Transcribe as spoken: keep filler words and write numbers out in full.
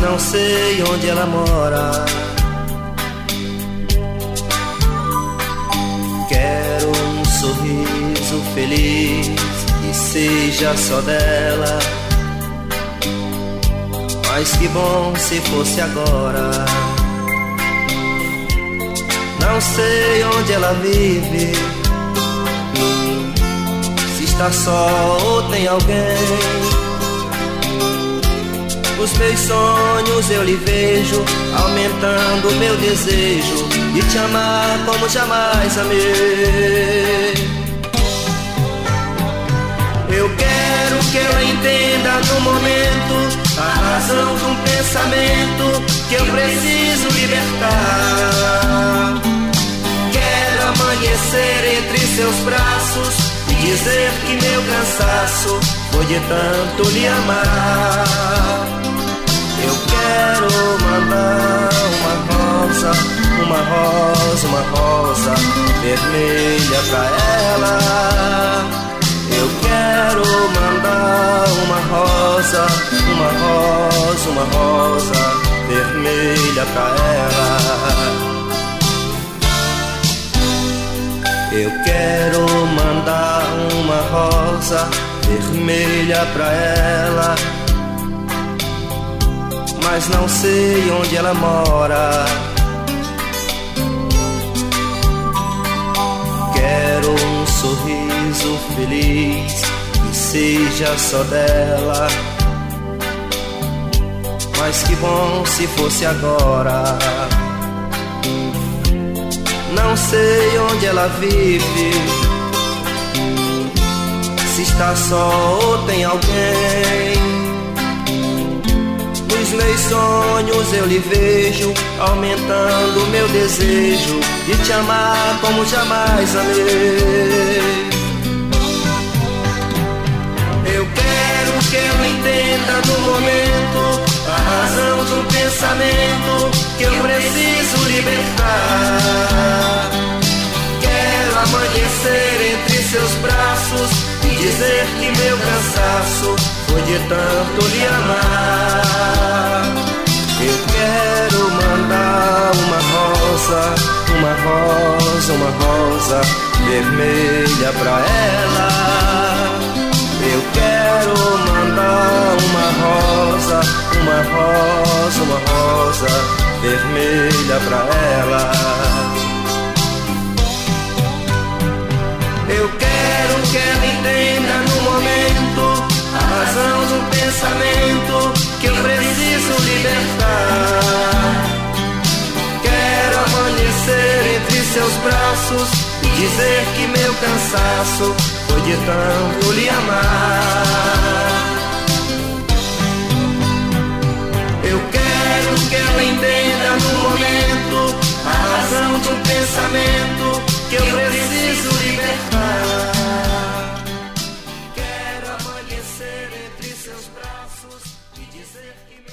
não sei onde ela mora. Quero um sorriso feliz que seja só dela, mas que bom se fosse agora. Não sei onde ela vive, se está só ou tem alguém. Os meus sonhos eu lhe vejo, aumentando o meu desejo de te amar como jamais amei. Eu quero que ela entenda no momento a razão de um pensamento que eu preciso libertar. Quero amanhecer entre seus braços e dizer que meu cansaço foi de tanto lhe amar. Eu quero mandar uma rosa, uma rosa, uma rosa vermelha pra ela. Eu quero mandar uma rosa, uma rosa, uma rosa vermelha pra ela. Eu quero mandar uma rosa vermelha pra ela, mas não sei onde ela mora. Quero um sorriso feliz que seja só dela, mas que bom se fosse agora. Não sei onde ela vive, se está só ou tem alguém. Nos meus sonhos eu lhe vejo, aumentando meu desejo de te amar como jamais amei. Eu quero que ela entenda no momento a razão de um pensamento que eu preciso libertar. Quero amanhecer entre seus braços e dizer que meu cansaço foi de tanto lhe amar. Eu quero mandar uma rosa, uma rosa, uma rosa vermelha pra ela. Eu quero mandar uma rosa, uma rosa, uma rosa vermelha pra ela. Eu quero que ela entenda no momento a razão de um pensamento que eu preciso libertar. Quero amanhecer entre seus braços e dizer que meu cansaço foi de tanto lhe amar. Eu quero que ela entenda no momento a razão de um pensamento que eu preciso libertar. Quero amanhecer entre seus braços e dizer que